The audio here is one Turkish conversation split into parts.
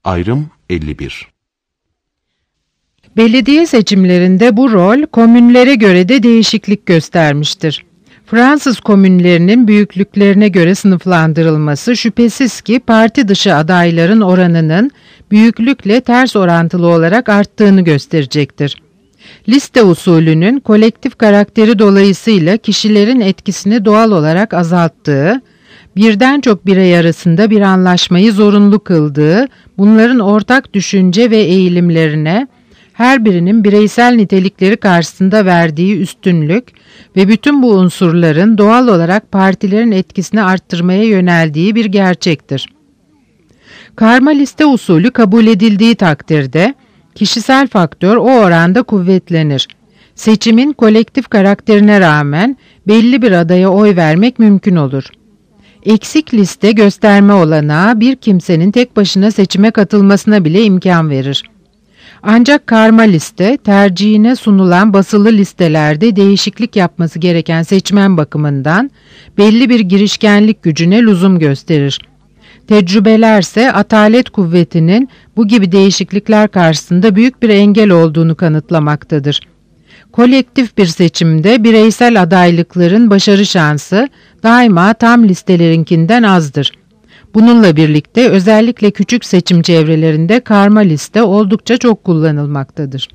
Ayrım 51. Belediye seçimlerinde bu rol komünlere göre de değişiklik göstermiştir. Fransız komünlerinin büyüklüklerine göre sınıflandırılması şüphesiz ki parti dışı adayların oranının büyüklükle ters orantılı olarak arttığını gösterecektir. Liste usulünün kolektif karakteri dolayısıyla kişilerin etkisini doğal olarak azalttığı, birden çok birey arasında bir anlaşmayı zorunlu kıldığı, bunların ortak düşünce ve eğilimlerine, her birinin bireysel nitelikleri karşısında verdiği üstünlük ve bütün bu unsurların doğal olarak partilerin etkisini arttırmaya yöneldiği bir gerçektir. Karma liste usulü kabul edildiği takdirde, kişisel faktör o oranda kuvvetlenir. Seçimin kolektif karakterine rağmen belli bir adaya oy vermek mümkün olur. Eksik liste gösterme olanağı bir kimsenin tek başına seçime katılmasına bile imkan verir. Ancak karma liste, tercihine sunulan basılı listelerde değişiklik yapması gereken seçmen bakımından belli bir girişkenlik gücüne lüzum gösterir. Tecrübelerse atalet kuvvetinin bu gibi değişiklikler karşısında büyük bir engel olduğunu kanıtlamaktadır. Kolektif bir seçimde bireysel adaylıkların başarı şansı daima tam listelerinkinden azdır. Bununla birlikte özellikle küçük seçim çevrelerinde karma liste oldukça çok kullanılmaktadır.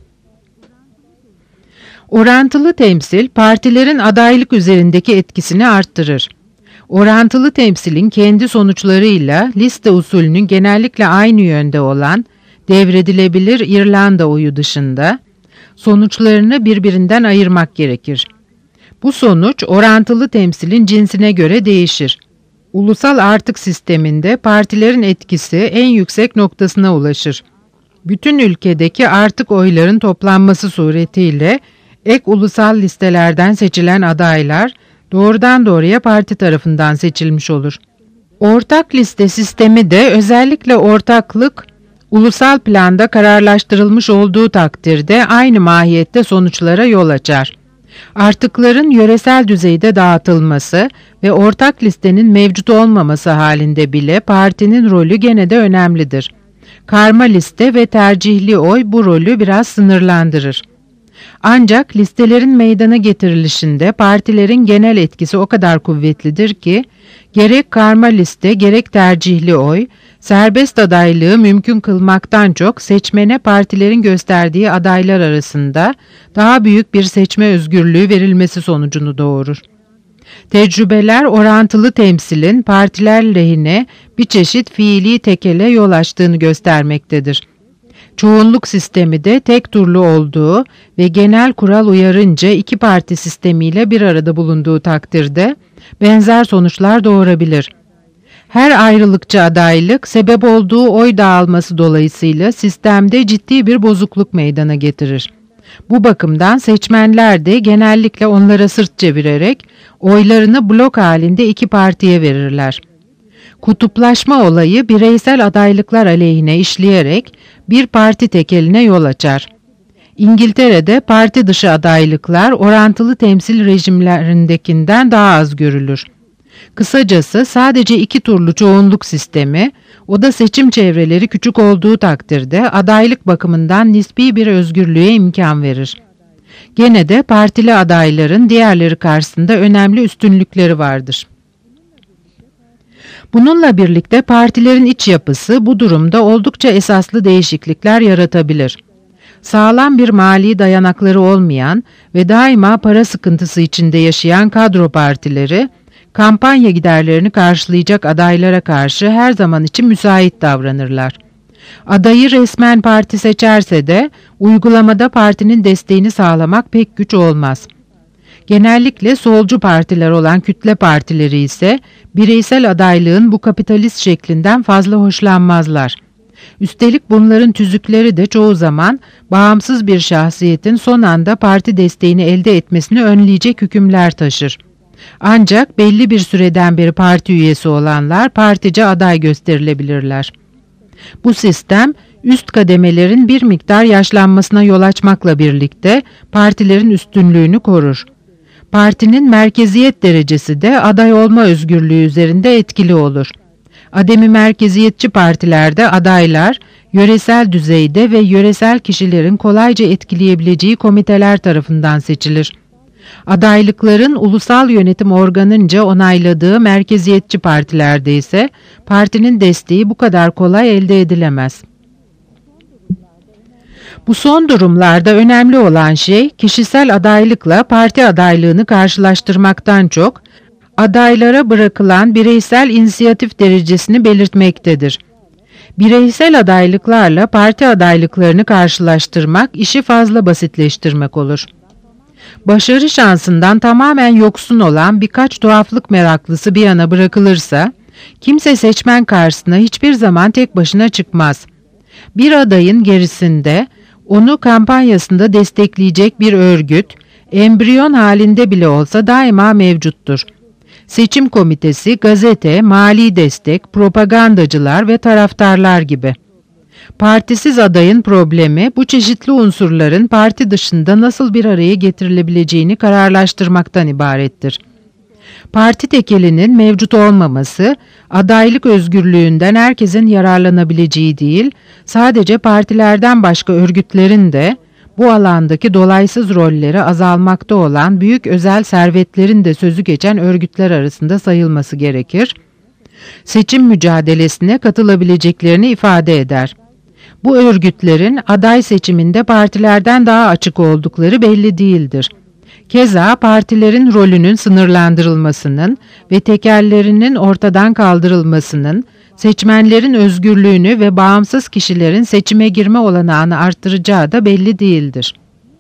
Orantılı temsil partilerin adaylık üzerindeki etkisini arttırır. Orantılı temsilin kendi sonuçlarıyla liste usulünün genellikle aynı yönde olan devredilebilir İrlanda oyu dışında sonuçlarını birbirinden ayırmak gerekir. Bu sonuç orantılı temsilin cinsine göre değişir. Ulusal artık sisteminde partilerin etkisi en yüksek noktasına ulaşır. Bütün ülkedeki artık oyların toplanması suretiyle ek ulusal listelerden seçilen adaylar doğrudan doğruya parti tarafından seçilmiş olur. Ortak liste sistemi de özellikle ortaklık ulusal planda kararlaştırılmış olduğu takdirde aynı mahiyette sonuçlara yol açar. Artıkların yöresel düzeyde dağıtılması ve ortak listenin mevcut olmaması halinde bile partinin rolü gene de önemlidir. Karma liste ve tercihli oy bu rolü biraz sınırlandırır. Ancak listelerin meydana getirilişinde partilerin genel etkisi o kadar kuvvetlidir ki, gerek karma liste gerek tercihli oy, serbest adaylığı mümkün kılmaktan çok seçmene partilerin gösterdiği adaylar arasında daha büyük bir seçme özgürlüğü verilmesi sonucunu doğurur. Tecrübeler orantılı temsilin partiler lehine bir çeşit fiili tekele yol açtığını göstermektedir. Çoğunluk sistemi de tek turlu olduğu ve genel kural uyarınca iki parti sistemiyle bir arada bulunduğu takdirde benzer sonuçlar doğurabilir. Her ayrılıkçı adaylık sebep olduğu oy dağılması dolayısıyla sistemde ciddi bir bozukluk meydana getirir. Bu bakımdan seçmenler de genellikle onlara sırt çevirerek oylarını blok halinde iki partiye verirler. Kutuplaşma olayı bireysel adaylıklar aleyhine işleyerek bir parti tekeline yol açar. İngiltere'de parti dışı adaylıklar orantılı temsil rejimlerindekinden daha az görülür. Kısacası sadece iki turlu çoğunluk sistemi, o da seçim çevreleri küçük olduğu takdirde adaylık bakımından nispi bir özgürlüğe imkan verir. Gene de partili adayların diğerleri karşısında önemli üstünlükleri vardır. Bununla birlikte partilerin iç yapısı bu durumda oldukça esaslı değişiklikler yaratabilir. Sağlam bir mali dayanakları olmayan ve daima para sıkıntısı içinde yaşayan kadro partileri, kampanya giderlerini karşılayacak adaylara karşı her zaman için müsait davranırlar. Adayı resmen parti seçerse de uygulamada partinin desteğini sağlamak pek güç olmaz. Genellikle solcu partiler olan kütle partileri ise bireysel adaylığın bu kapitalist şeklinden fazla hoşlanmazlar. Üstelik bunların tüzükleri de çoğu zaman bağımsız bir şahsiyetin son anda parti desteğini elde etmesini önleyecek hükümler taşır. Ancak belli bir süreden beri parti üyesi olanlar partice aday gösterilebilirler. Bu sistem üst kademelerin bir miktar yaşlanmasına yol açmakla birlikte partilerin üstünlüğünü korur. Partinin merkeziyet derecesi de aday olma özgürlüğü üzerinde etkili olur. Ademi merkeziyetçi partilerde adaylar yöresel düzeyde ve yöresel kişilerin kolayca etkileyebileceği komiteler tarafından seçilir. Adaylıkların ulusal yönetim organınca onayladığı merkeziyetçi partilerde ise partinin desteği bu kadar kolay elde edilemez. Bu son durumlarda önemli olan şey kişisel adaylıkla parti adaylığını karşılaştırmaktan çok adaylara bırakılan bireysel inisiyatif derecesini belirtmektedir. Bireysel adaylıklarla parti adaylıklarını karşılaştırmak işi fazla basitleştirmek olur. Başarı şansından tamamen yoksun olan birkaç tuhaflık meraklısı bir yana bırakılırsa, kimse seçmen karşısına hiçbir zaman tek başına çıkmaz. Bir adayın gerisinde onu kampanyasında destekleyecek bir örgüt, embriyon halinde bile olsa daima mevcuttur. Seçim komitesi, gazete, mali destek, propagandacılar ve taraftarlar gibi. Partisiz adayın problemi bu çeşitli unsurların parti dışında nasıl bir araya getirilebileceğini kararlaştırmaktan ibarettir. Parti tekelinin mevcut olmaması, adaylık özgürlüğünden herkesin yararlanabileceği değil, sadece partilerden başka örgütlerin de bu alandaki dolaysız rolleri azalmakta olan büyük özel servetlerin de sözü geçen örgütler arasında sayılması gerekir. Seçim mücadelesine katılabileceklerini ifade eder. Bu örgütlerin aday seçiminde partilerden daha açık oldukları belli değildir. Keza partilerin rolünün sınırlandırılmasının ve tekellerinin ortadan kaldırılmasının seçmenlerin özgürlüğünü ve bağımsız kişilerin seçime girme olanağını arttıracağı da belli değildir.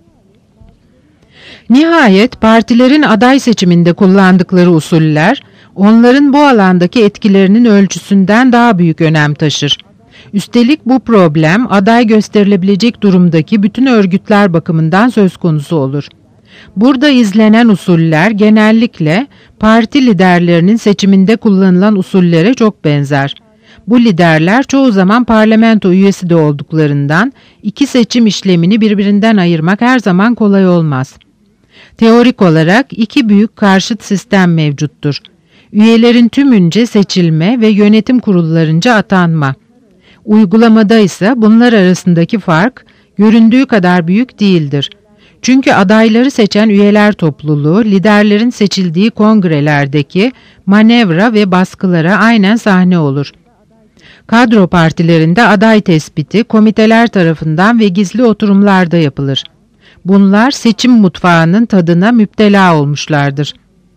Nihayet partilerin aday seçiminde kullandıkları usuller, onların bu alandaki etkilerinin ölçüsünden daha büyük önem taşır. Üstelik bu problem aday gösterilebilecek durumdaki bütün örgütler bakımından söz konusu olur. Burada izlenen usuller genellikle parti liderlerinin seçiminde kullanılan usullere çok benzer. Bu liderler çoğu zaman parlamento üyesi de olduklarından iki seçim işlemini birbirinden ayırmak her zaman kolay olmaz. Teorik olarak iki büyük karşıt sistem mevcuttur. Üyelerin tümünce seçilme ve yönetim kurullarınca atanma. Uygulamada ise bunlar arasındaki fark göründüğü kadar büyük değildir. Çünkü adayları seçen üyeler topluluğu, liderlerin seçildiği kongrelerdeki manevra ve baskılara aynen sahne olur. Kadro partilerinde aday tespiti komiteler tarafından ve gizli oturumlarda yapılır. Bunlar seçim mutfağının tadına müptela olmuşlardır.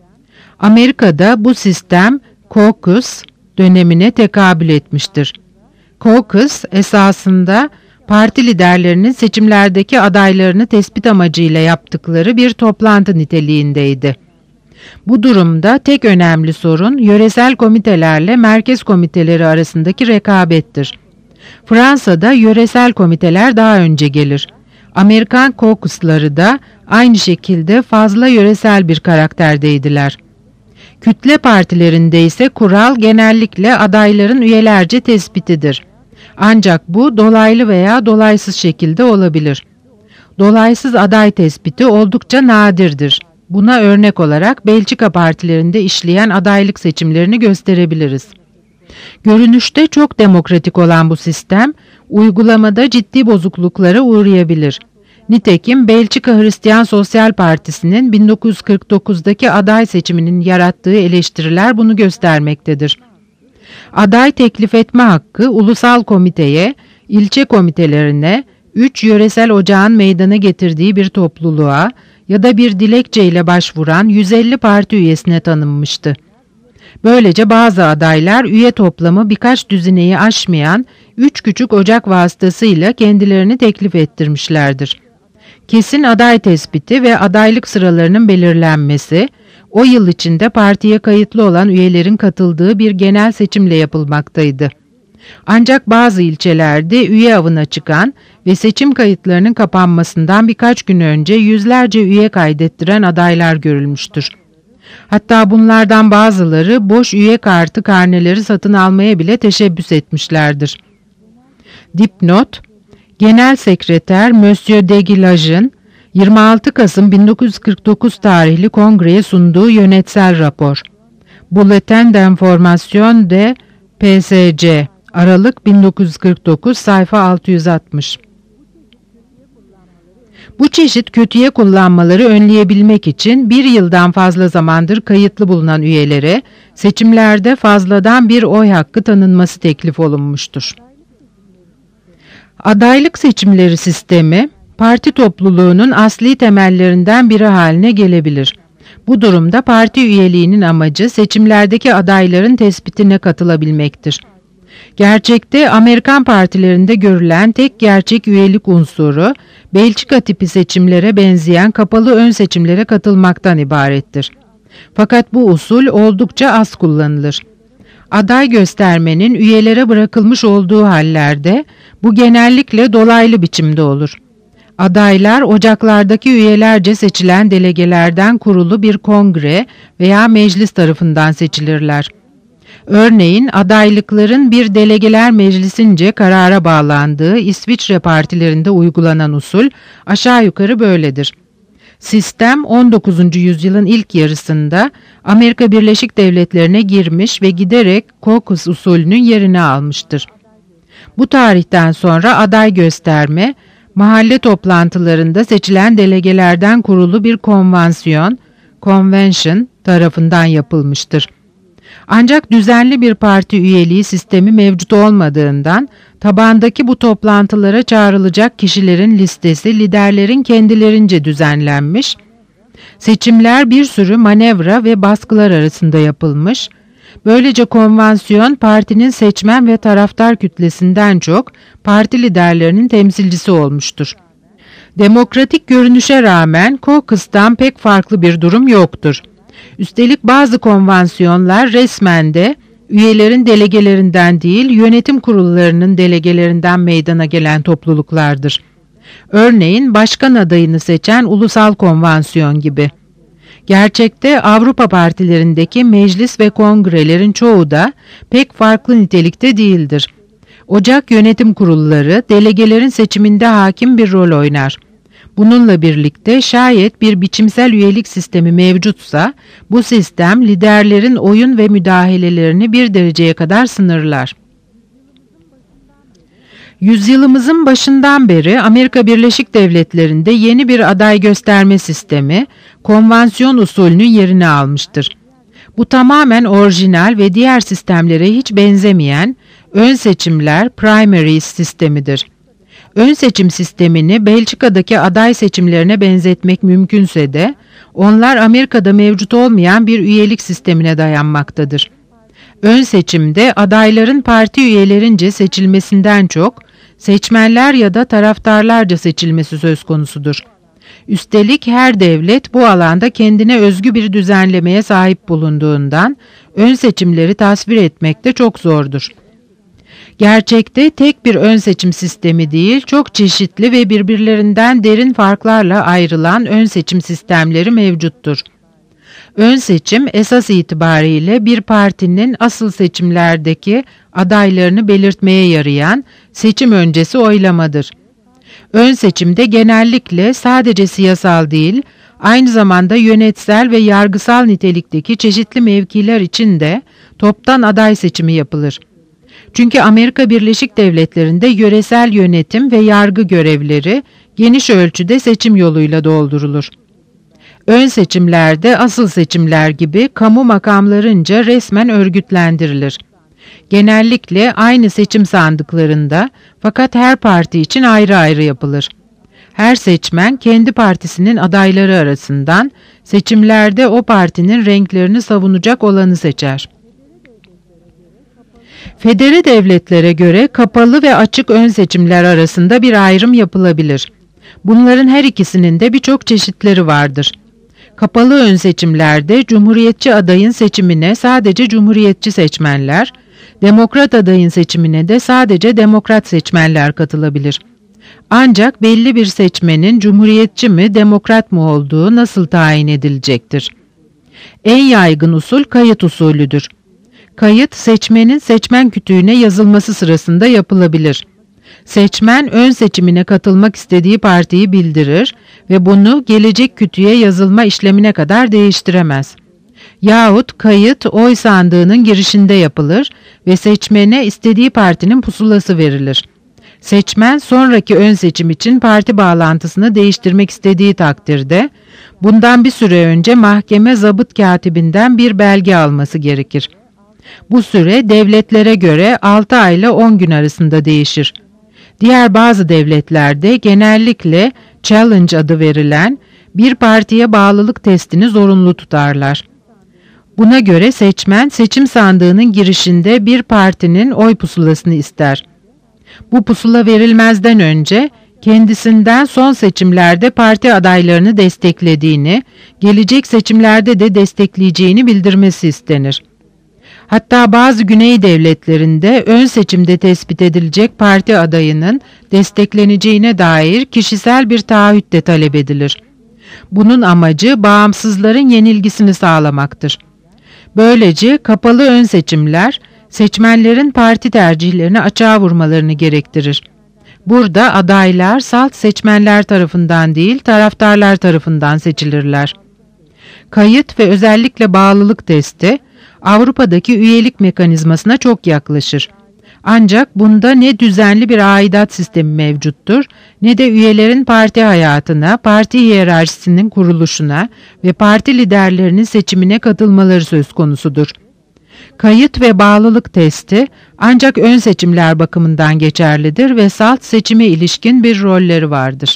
Amerika'da bu sistem caucus dönemine tekabül etmiştir. Caucus esasında parti liderlerinin seçimlerdeki adaylarını tespit amacıyla yaptıkları bir toplantı niteliğindeydi. Bu durumda tek önemli sorun yöresel komitelerle merkez komiteleri arasındaki rekabettir. Fransa'da yöresel komiteler daha önce gelir. Amerikan caucusları da aynı şekilde fazla yöresel bir karakterdeydiler. Kütle partilerinde ise kural genellikle adayların üyelerce tespitidir. Ancak bu dolaylı veya dolaysız şekilde olabilir. Dolaysız aday tespiti oldukça nadirdir. Buna örnek olarak Belçika partilerinde işleyen adaylık seçimlerini gösterebiliriz. Görünüşte çok demokratik olan bu sistem, uygulamada ciddi bozukluklara uğrayabilir. Nitekim Belçika Hristiyan Sosyal Partisi'nin 1949'daki aday seçiminin yarattığı eleştiriler bunu göstermektedir. Aday teklif etme hakkı ulusal komiteye, ilçe komitelerine, 3 yöresel ocağın meydana getirdiği bir topluluğa ya da bir dilekçeyle başvuran 150 parti üyesine tanınmıştı. Böylece bazı adaylar üye toplamı birkaç düzineyi aşmayan 3 küçük ocak vasıtasıyla kendilerini teklif ettirmişlerdir. Kesin aday tespiti ve adaylık sıralarının belirlenmesi, o yıl içinde partiye kayıtlı olan üyelerin katıldığı bir genel seçimle yapılmaktaydı. Ancak bazı ilçelerde üye avına çıkan ve seçim kayıtlarının kapanmasından birkaç gün önce yüzlerce üye kaydettiren adaylar görülmüştür. Hatta bunlardan bazıları boş üye karneleri satın almaya bile teşebbüs etmişlerdir. Dipnot: Genel Sekreter Monsieur Deguilage'ın 26 Kasım 1949 tarihli kongreye sunduğu yönetsel rapor. Bulletin d'Information de PSC Aralık 1949, sayfa 660. Bu çeşit kötüye kullanmaları önleyebilmek için bir yıldan fazla zamandır kayıtlı bulunan üyelere seçimlerde fazladan bir oy hakkı tanınması teklif olunmuştur. Adaylık seçimleri sistemi, parti topluluğunun asli temellerinden biri haline gelebilir. Bu durumda parti üyeliğinin amacı seçimlerdeki adayların tespitine katılabilmektir. Gerçekte Amerikan partilerinde görülen tek gerçek üyelik unsuru, Belçika tipi seçimlere benzeyen kapalı ön seçimlere katılmaktan ibarettir. Fakat bu usul oldukça az kullanılır. Aday göstermenin üyelere bırakılmış olduğu hallerde bu genellikle dolaylı biçimde olur. Adaylar ocaklardaki üyelerce seçilen delegelerden kurulu bir kongre veya meclis tarafından seçilirler. Örneğin adaylıkların bir delegeler meclisince karara bağlandığı İsviçre partilerinde uygulanan usul aşağı yukarı böyledir. Sistem 19. yüzyılın ilk yarısında Amerika Birleşik Devletleri'ne girmiş ve giderek caucus usulünün yerini almıştır. Bu tarihten sonra aday gösterme, mahalle toplantılarında seçilen delegelerden kurulu bir convention tarafından yapılmıştır. Ancak düzenli bir parti üyeliği sistemi mevcut olmadığından tabandaki bu toplantılara çağrılacak kişilerin listesi liderlerin kendilerince düzenlenmiş, seçimler bir sürü manevra ve baskılar arasında yapılmış, böylece konvansiyon partinin seçmen ve taraftar kütlesinden çok parti liderlerinin temsilcisi olmuştur. Demokratik görünüşe rağmen caucus'tan pek farklı bir durum yoktur. Üstelik bazı konvansiyonlar resmen de üyelerin delegelerinden değil, yönetim kurullarının delegelerinden meydana gelen topluluklardır. Örneğin başkan adayını seçen ulusal konvansiyon gibi. Gerçekte Avrupa partilerindeki meclis ve kongrelerin çoğu da pek farklı nitelikte değildir. Ocak yönetim kurulları delegelerin seçiminde hakim bir rol oynar. Bununla birlikte şayet bir biçimsel üyelik sistemi mevcutsa, bu sistem liderlerin oyun ve müdahalelerini bir dereceye kadar sınırlar. Yüzyılımızın başından beri Amerika Birleşik Devletleri'nde yeni bir aday gösterme sistemi, konvansiyon usulünün yerini almıştır. Bu tamamen orijinal ve diğer sistemlere hiç benzemeyen ön seçimler primaries sistemidir. Ön seçim sistemini Belçika'daki aday seçimlerine benzetmek mümkünse de onlar Amerika'da mevcut olmayan bir üyelik sistemine dayanmaktadır. Ön seçimde adayların parti üyelerince seçilmesinden çok seçmenler ya da taraftarlarca seçilmesi söz konusudur. Üstelik her devlet bu alanda kendine özgü bir düzenlemeye sahip bulunduğundan ön seçimleri tasvir etmek de çok zordur. Gerçekte tek bir ön seçim sistemi değil, çok çeşitli ve birbirlerinden derin farklarla ayrılan ön seçim sistemleri mevcuttur. Ön seçim esas itibariyle bir partinin asıl seçimlerdeki adaylarını belirtmeye yarayan seçim öncesi oylamadır. Ön seçimde genellikle sadece siyasal değil, aynı zamanda yönetsel ve yargısal nitelikteki çeşitli mevkiler için de toptan aday seçimi yapılır. Çünkü Amerika Birleşik Devletleri'nde yöresel yönetim ve yargı görevleri geniş ölçüde seçim yoluyla doldurulur. Ön seçimlerde asıl seçimler gibi kamu makamlarınca resmen örgütlendirilir. Genellikle aynı seçim sandıklarında fakat her parti için ayrı ayrı yapılır. Her seçmen kendi partisinin adayları arasından seçimlerde o partinin renklerini savunacak olanı seçer. Federe devletlere göre kapalı ve açık ön seçimler arasında bir ayrım yapılabilir. Bunların her ikisinin de birçok çeşitleri vardır. Kapalı ön seçimlerde Cumhuriyetçi adayın seçimine sadece Cumhuriyetçi seçmenler, Demokrat adayın seçimine de sadece Demokrat seçmenler katılabilir. Ancak belli bir seçmenin Cumhuriyetçi mi, Demokrat mı olduğu nasıl tayin edilecektir? En yaygın usul kayıt usulüdür. Kayıt, seçmenin seçmen kütüğüne yazılması sırasında yapılabilir. Seçmen ön seçimine katılmak istediği partiyi bildirir ve bunu gelecek kütüğe yazılma işlemine kadar değiştiremez. Yahut kayıt oy sandığının girişinde yapılır ve seçmene istediği partinin pusulası verilir. Seçmen sonraki ön seçim için parti bağlantısını değiştirmek istediği takdirde bundan bir süre önce mahkeme zabıt katibinden bir belge alması gerekir. Bu süre devletlere göre 6 ay ile 10 gün arasında değişir. Diğer bazı devletlerde genellikle challenge adı verilen bir partiye bağlılık testini zorunlu tutarlar. Buna göre seçmen seçim sandığının girişinde bir partinin oy pusulasını ister. Bu pusula verilmezden önce kendisinden son seçimlerde parti adaylarını desteklediğini, gelecek seçimlerde de destekleyeceğini bildirmesi istenir. Hatta bazı güney devletlerinde ön seçimde tespit edilecek parti adayının destekleneceğine dair kişisel bir taahhüt de talep edilir. Bunun amacı bağımsızların yenilgisini sağlamaktır. Böylece kapalı ön seçimler seçmenlerin parti tercihlerini açığa vurmalarını gerektirir. Burada adaylar salt seçmenler tarafından değil, taraftarlar tarafından seçilirler. Kayıt ve özellikle bağlılık testi Avrupa'daki üyelik mekanizmasına çok yaklaşır. Ancak bunda ne düzenli bir aidat sistemi mevcuttur, ne de üyelerin parti hayatına, parti hiyerarşisinin kuruluşuna ve parti liderlerinin seçimine katılmaları söz konusudur. Kayıt ve bağlılık testi ancak ön seçimler bakımından geçerlidir ve salt seçime ilişkin bir rolleri vardır.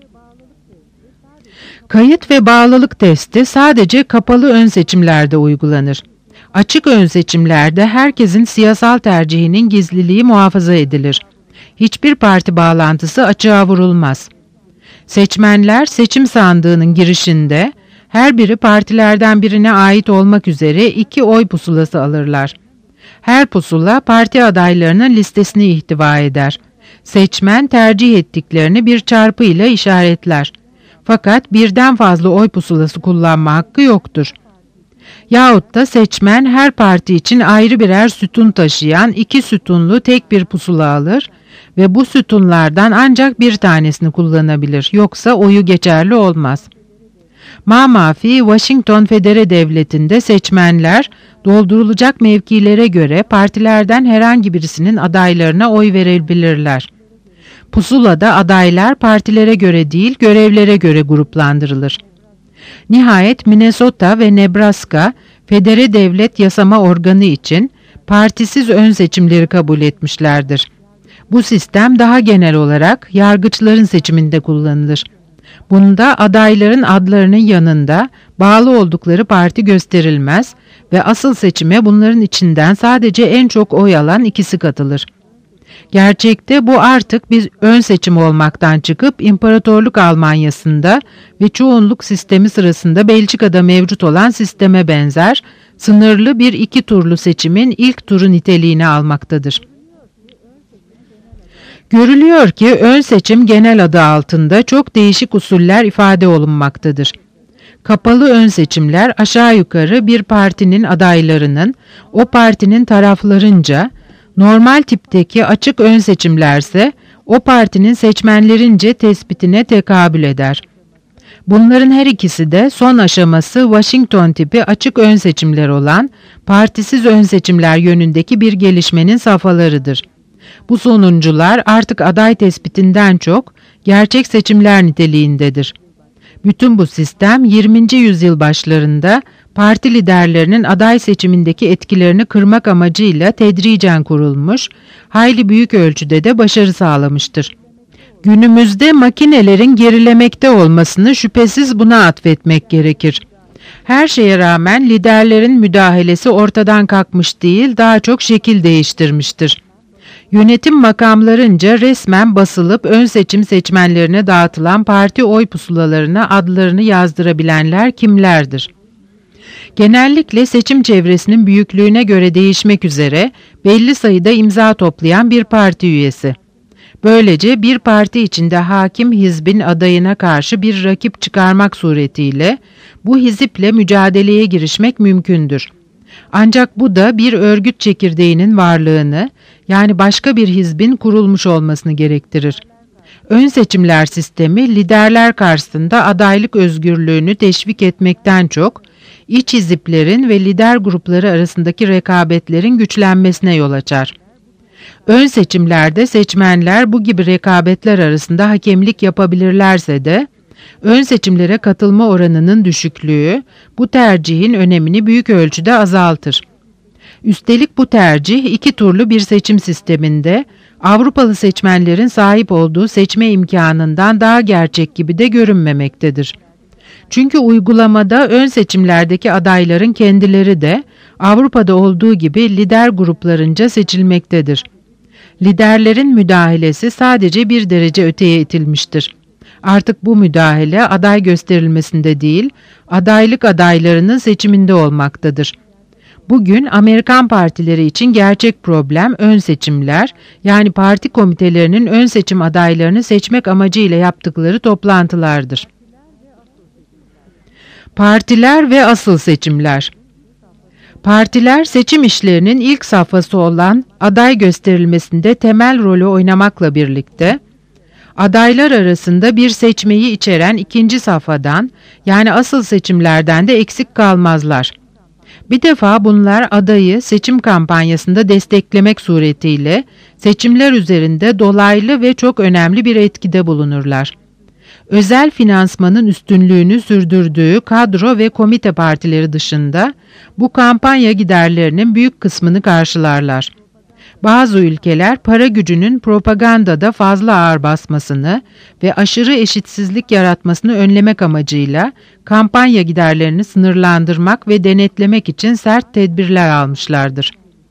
Kayıt ve bağlılık testi sadece kapalı ön seçimlerde uygulanır. Açık ön seçimlerde herkesin siyasal tercihinin gizliliği muhafaza edilir. Hiçbir parti bağlantısı açığa vurulmaz. Seçmenler seçim sandığının girişinde her biri partilerden birine ait olmak üzere 2 oy pusulası alırlar. Her pusula parti adaylarının listesini ihtiva eder. Seçmen tercih ettiklerini bir çarpı ile işaretler. Fakat birden fazla oy pusulası kullanma hakkı yoktur. Yahut da seçmen her parti için ayrı birer sütun taşıyan 2 sütunlu tek bir pusula alır ve bu sütunlardan ancak bir tanesini kullanabilir, yoksa oyu geçerli olmaz. Mamafi, Washington Federe Devleti'nde seçmenler doldurulacak mevkilere göre partilerden herhangi birisinin adaylarına oy verebilirler. Pusulada adaylar partilere göre değil, görevlere göre gruplandırılır. Nihayet Minnesota ve Nebraska, Federe Devlet Yasama Organı için partisiz ön seçimleri kabul etmişlerdir. Bu sistem daha genel olarak yargıçların seçiminde kullanılır. Bunda adayların adlarının yanında bağlı oldukları parti gösterilmez ve asıl seçime bunların içinden sadece en çok oy alan ikisi katılır. Gerçekte bu artık bir ön seçim olmaktan çıkıp İmparatorluk Almanyası'nda ve çoğunluk sistemi sırasında Belçika'da mevcut olan sisteme benzer, sınırlı bir 2 turlu seçimin ilk turu niteliğini almaktadır. Görülüyor ki ön seçim genel adı altında çok değişik usuller ifade olunmaktadır. Kapalı ön seçimler aşağı yukarı bir partinin adaylarının o partinin taraflarınca, normal tipteki açık ön seçimlerse o partinin seçmenlerince tespitine tekabül eder. Bunların her ikisi de son aşaması Washington tipi açık ön seçimler olan partisiz ön seçimler yönündeki bir gelişmenin safhalarıdır. Bu sonuncular artık aday tespitinden çok gerçek seçimler niteliğindedir. Bütün bu sistem 20. yüzyıl başlarında parti liderlerinin aday seçimindeki etkilerini kırmak amacıyla tedricen kurulmuş, hayli büyük ölçüde de başarı sağlamıştır. Günümüzde makinelerin gerilemekte olmasını şüphesiz buna atfetmek gerekir. Her şeye rağmen liderlerin müdahalesi ortadan kalkmış değil, daha çok şekil değiştirmiştir. Yönetim makamlarınca resmen basılıp ön seçim seçmenlerine dağıtılan parti oy pusulalarına adlarını yazdırabilenler kimlerdir? Genellikle seçim çevresinin büyüklüğüne göre değişmek üzere belli sayıda imza toplayan bir parti üyesi. Böylece bir parti içinde hakim hizbin adayına karşı bir rakip çıkarmak suretiyle bu hiziple mücadeleye girişmek mümkündür. Ancak bu da bir örgüt çekirdeğinin varlığını, yani başka bir hizbin kurulmuş olmasını gerektirir. Ön seçimler sistemi liderler karşısında adaylık özgürlüğünü teşvik etmekten çok, iç hiziplerin ve lider grupları arasındaki rekabetlerin güçlenmesine yol açar. Ön seçimlerde seçmenler bu gibi rekabetler arasında hakemlik yapabilirlerse de, ön seçimlere katılma oranının düşüklüğü bu tercihin önemini büyük ölçüde azaltır. Üstelik bu tercih iki turlu bir seçim sisteminde Avrupalı seçmenlerin sahip olduğu seçme imkanından daha gerçek gibi de görünmemektedir. Çünkü uygulamada ön seçimlerdeki adayların kendileri de Avrupa'da olduğu gibi lider gruplarınca seçilmektedir. Liderlerin müdahalesi sadece bir derece öteye itilmiştir. Artık bu müdahale aday gösterilmesinde değil, adaylık adaylarının seçiminde olmaktadır. Bugün Amerikan partileri için gerçek problem ön seçimler, yani parti komitelerinin ön seçim adaylarını seçmek amacıyla yaptıkları toplantılardır. Partiler ve asıl seçimler. Partiler seçim işlerinin ilk safhası olan aday gösterilmesinde temel rolü oynamakla birlikte, adaylar arasında bir seçmeyi içeren ikinci safhadan, yani asıl seçimlerden de eksik kalmazlar. Bir defa bunlar adayı seçim kampanyasında desteklemek suretiyle seçimler üzerinde dolaylı ve çok önemli bir etkide bulunurlar. Özel finansmanın üstünlüğünü sürdürdüğü kadro ve komite partileri dışında bu kampanya giderlerinin büyük kısmını karşılarlar. Bazı ülkeler para gücünün propagandada fazla ağır basmasını ve aşırı eşitsizlik yaratmasını önlemek amacıyla kampanya giderlerini sınırlandırmak ve denetlemek için sert tedbirler almışlardır.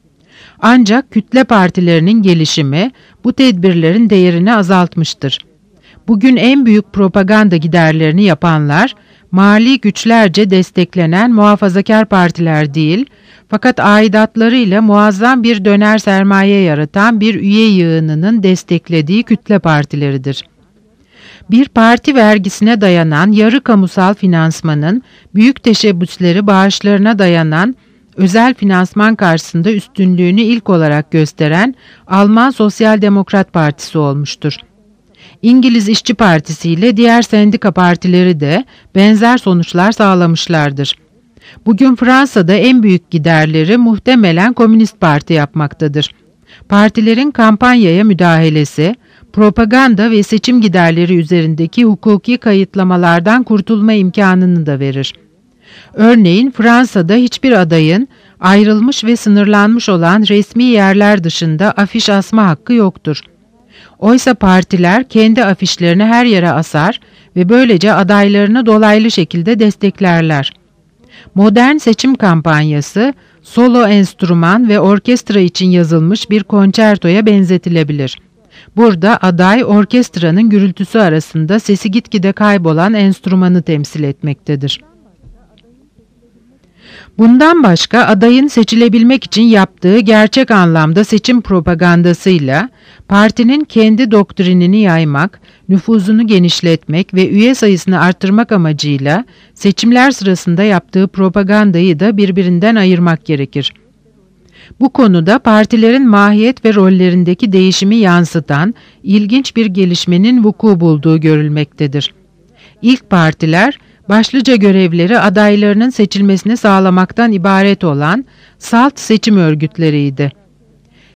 Ancak kütle partilerinin gelişimi bu tedbirlerin değerini azaltmıştır. Bugün en büyük propaganda giderlerini yapanlar, mali güçlerce desteklenen muhafazakar partiler değil, fakat aidatlarıyla muazzam bir döner sermaye yaratan bir üye yığınının desteklediği kütle partileridir. Bir parti vergisine dayanan yarı kamusal finansmanın, büyük teşebbüsleri bağışlarına dayanan özel finansman karşısında üstünlüğünü ilk olarak gösteren Alman Sosyal Demokrat Partisi olmuştur. İngiliz İşçi Partisi ile diğer sendika partileri de benzer sonuçlar sağlamışlardır. Bugün Fransa'da en büyük giderleri muhtemelen Komünist Parti yapmaktadır. Partilerin kampanyaya müdahalesi, propaganda ve seçim giderleri üzerindeki hukuki kayıtlamalardan kurtulma imkanını da verir. Örneğin Fransa'da hiçbir adayın ayrılmış ve sınırlanmış olan resmi yerler dışında afiş asma hakkı yoktur. Oysa partiler kendi afişlerini her yere asar ve böylece adaylarını dolaylı şekilde desteklerler. Modern seçim kampanyası, solo enstrüman ve orkestra için yazılmış bir konçertoya benzetilebilir. Burada aday orkestranın gürültüsü arasında sesi gitgide kaybolan enstrümanı temsil etmektedir. Bundan başka adayın seçilebilmek için yaptığı gerçek anlamda seçim propagandasıyla partinin kendi doktrinini yaymak, nüfuzunu genişletmek ve üye sayısını arttırmak amacıyla seçimler sırasında yaptığı propagandayı da birbirinden ayırmak gerekir. Bu konuda partilerin mahiyet ve rollerindeki değişimi yansıtan ilginç bir gelişmenin vuku bulduğu görülmektedir. İlk partiler, başlıca görevleri adaylarının seçilmesini sağlamaktan ibaret olan salt seçim örgütleriydi.